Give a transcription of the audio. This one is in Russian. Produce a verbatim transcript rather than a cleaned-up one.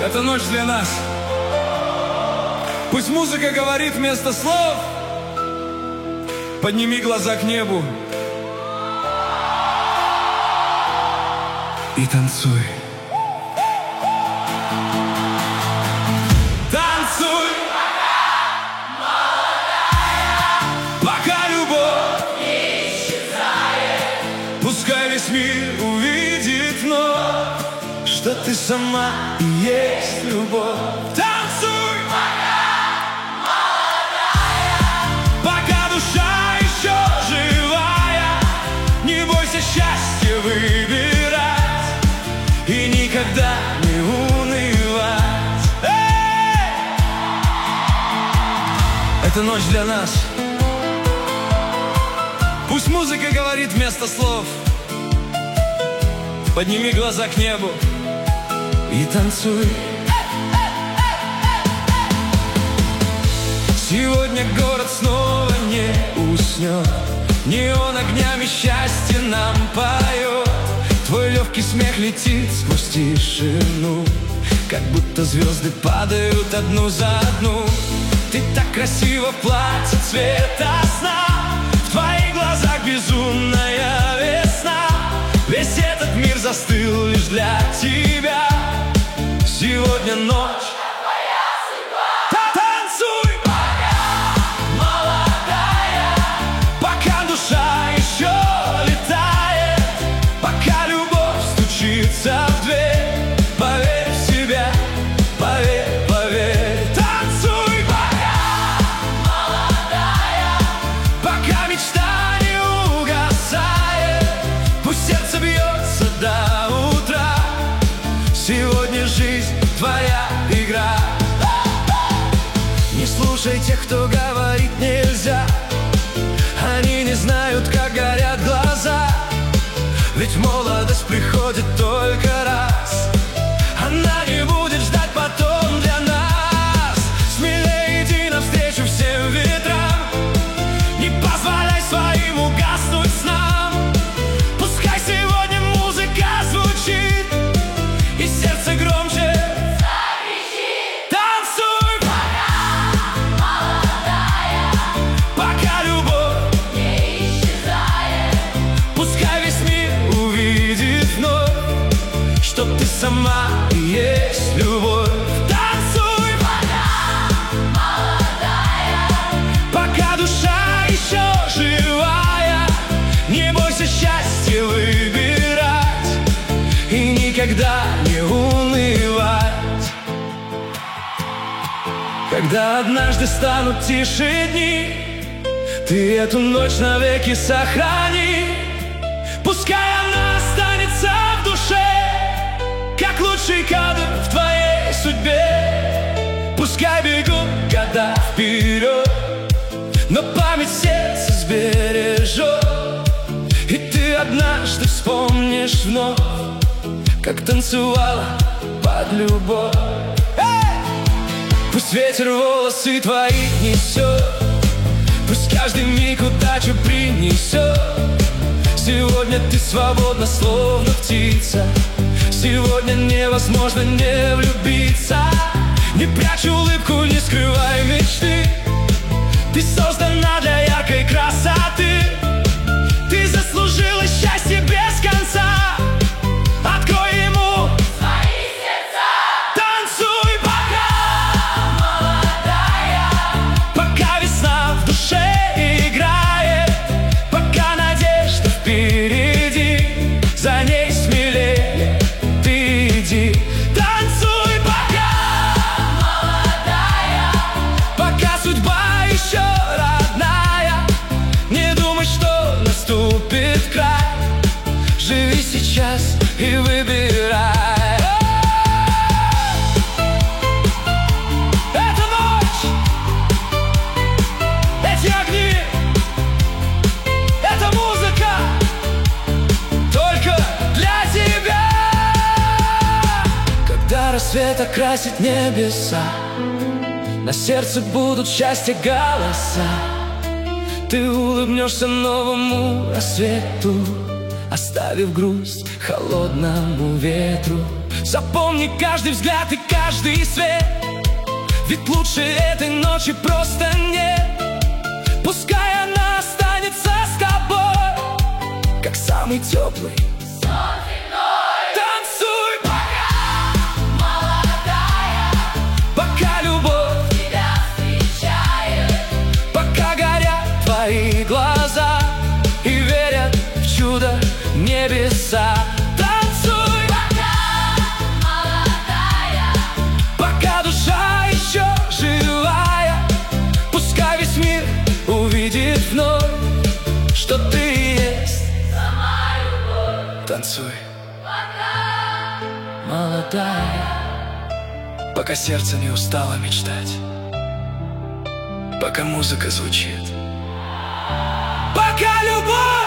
Эта ночь для нас. Пусть музыка говорит вместо слов. Подними глаза к небу и танцуй. Танцуй, пока любовь не исчезает. Пускай весь мир увидит вновь, что ты сама и есть любовь. Танцуй, пока молодая, пока душа еще живая. Не бойся счастья выбирать и никогда не унывать. Эй! Это ночь для нас. Пусть музыка говорит вместо слов. Подними глаза к небу и танцуй. Сегодня город снова не уснет. Неон огнями счастье нам поет. Твой легкий смех летит сквозь тишину, как будто звезды падают одну за одну. Ты так красиво в платье цвета сна. В твоих глазах безумная весна. Весь этот мир застыл лишь для тебя. Сегодня ночь твоя судьба. Танцуй, пока молодая, пока душа еще летает, пока любовь стучится в дверь. Поверь в себя, поверь, поверь. Танцуй, пока молодая, пока мечта не угасает. Пусть сердце бьется до утра. Сегодня жизнь твоя игра. Не слушай тех, кто говорит нельзя. Они не знают, как горят глаза. Ведь молодость приходит только раз. Она не будет ждать потом для нас. Смелее иди навстречу всем ветрам. Не позволяй своим угаснуть снам. Пускай сегодня музыка звучит и сердце громче закричит. Танцуй, пока молодая, пока любовь не исчезает. Пускай весь мир увидит вновь, что ты сама и есть любовь. Танцуй, пока молодая, пока душа еще живая. Не бойся счастья выбирать и никогда не унывать. Когда однажды станут тише дни, ты эту ночь навеки сохрани. Пускай она останется в душе, как лучший кадр в твоей судьбе. Пускай бегут года вперед, но память сердце сбережет. И ты однажды вспомнишь вновь, как танцевала под любовь. Эй! Пусть ветер волосы твои несет, пусть каждый миг удачу принесет. Сегодня ты свободна, словно птица. Сегодня невозможно не влюбиться. Не прячь улыбку, не скрывай мечты. Ты создана для яркой красоты. Ты заслужила счастье без конца. Открой ему свои сердца. Танцуй, пока молодая, пока весна в душе играет, пока надежда впереди, за ней смелее ты иди. Танцуй, пока молодая, пока судьба еще родная. Не думай, что наступит край. Живи сейчас и выбирай. Эта ночь, эти огни, эта музыка только для тебя. Когда рассвет окрасит небеса, на сердце будут счастья голоса. Ты улыбнешься новому рассвету, оставив грусть холодному ветру. Запомни каждый взгляд и каждый каждый свет, ведь лучше этой ночи просто нет. Пускай она останется с тобой, как самый теплый сон земной. Танцуй, пока молодая, пока любовь тебя встречает, пока горят твои глаза и верят в чудо небеса. Танцуй, пока молодая, пока душа еще живая. Пускай весь мир увидит вновь, что ты и есть сама любовь. Танцуй, пока молодая, пока сердце не устало мечтать, пока музыка звучит, пока любовь